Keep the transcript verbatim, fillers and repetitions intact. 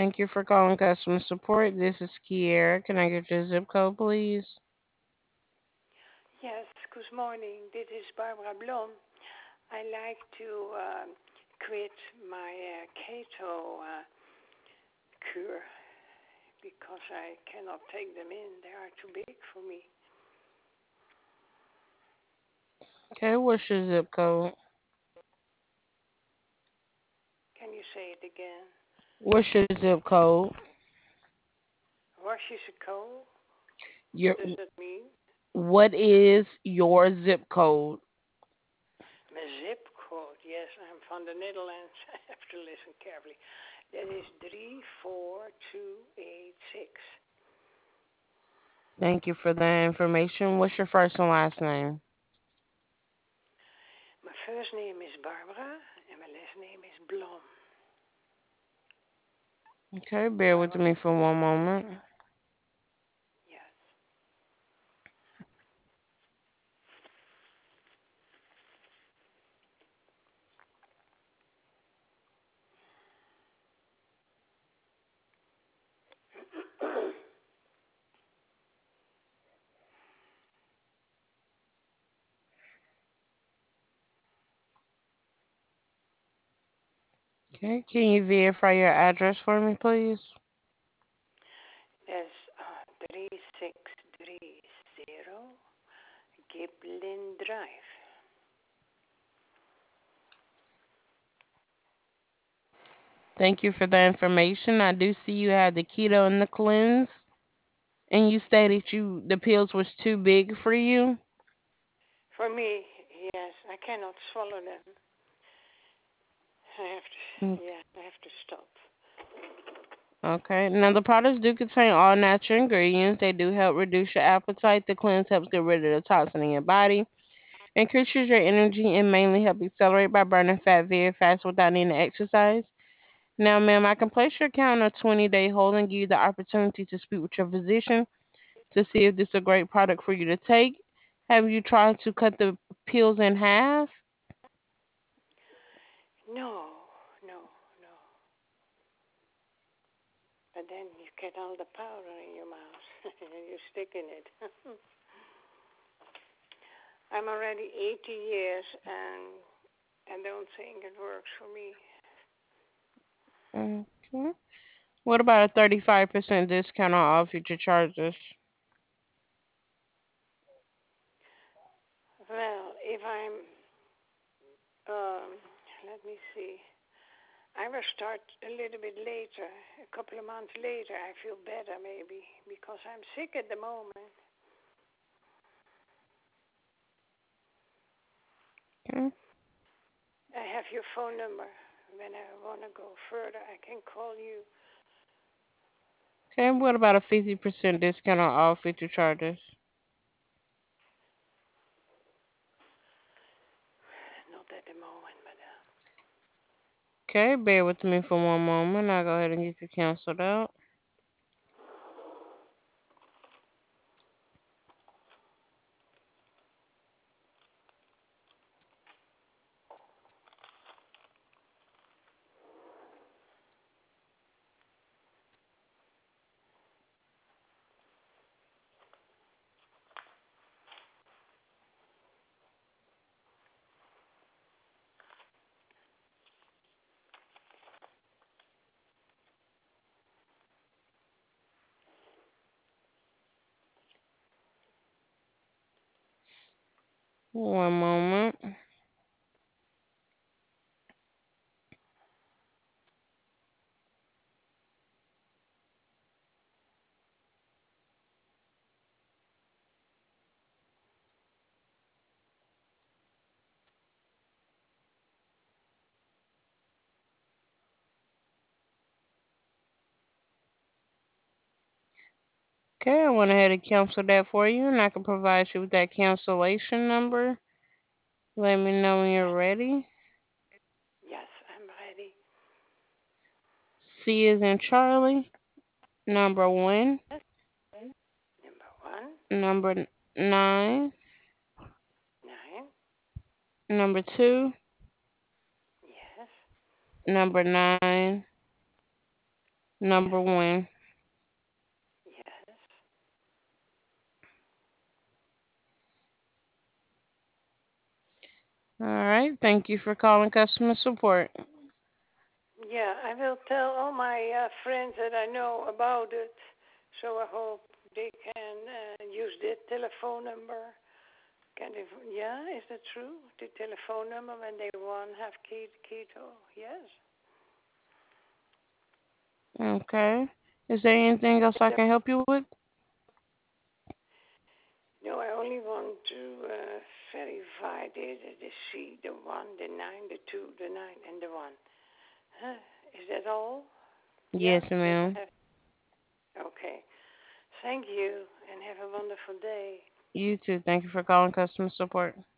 Thank you for calling customer support. This is Kiera. Can I get your zip code, please? Yes, good morning. This is Barbara Blom. I like to um, quit my uh, keto uh, cure because I cannot take them in. They are too big for me. Okay, what's your zip code? Can you say it again? What's your zip code? Wash is a cold? Your What does that mean? what is your zip code? My zip code. Yes, I'm from the Netherlands. I have to listen carefully. That is three four two eight six. Thank you for that information. What's your first and last name? My first name is Barbara and my last name is Blom. Okay, bear with Barbara. me for one moment. Yes. Okay, can you verify your address for me, please? That's uh, three six three zero Giblin Drive. Thank you for the information. I do see you had the keto and the cleanse, and you stated you the pills was too big for you. For me, yes, I cannot swallow them. I have Mm, to, yeah, I have to stop. okay. Now the products do contain all natural ingredients. They do help reduce your appetite. The cleanse helps get rid of the toxin in your body, increases your energy, and mainly help accelerate by burning fat very fast without needing to exercise. Now, ma'am, I can place your account on a twenty day hold and give you the opportunity to speak with your physician to see if this is a great product for you to take. Have you tried to cut the pills in half? No, no, no. But then you get all the powder in your mouth and you stick in it. I'm already eighty years and I don't think it works for me. Okay. What about a thirty-five percent discount on all future charges? Well, if I'm, um, let me see. I will start a little bit later, a couple of months later. I feel better maybe because I'm sick at the moment. Okay. I have your phone number. When I want to go further, I can call you. Okay. What about a fifty percent discount on all future charges? Not at the moment, madam. Okay. Bear with me for one moment. I'll go ahead and get you canceled out. One moment. Okay. I went ahead and canceled that for you, and I can provide you with that cancellation number. Let me know when you're Yes, ready. yes, I'm ready. C is in Charlie. Number one. Yes. Number one, Number nine. nine. Number two. Yes, Number nine. Number one. Yes. All right. Thank you for calling customer support. Yeah, I will tell all my uh, friends that I know about it, so I hope they can uh, use the telephone number. Can they? Yeah, is that true? The telephone number when they want have keto? Yes. Okay. Is there anything else I The, can help you with? no, I only want to uh, verify the, the the C, the one, the nine, the two, the nine, and the one. Huh? Is that all? Yeah, Yes, that ma'am. I have. Okay. Thank you, and have a wonderful day. You too. Thank you for calling customer support.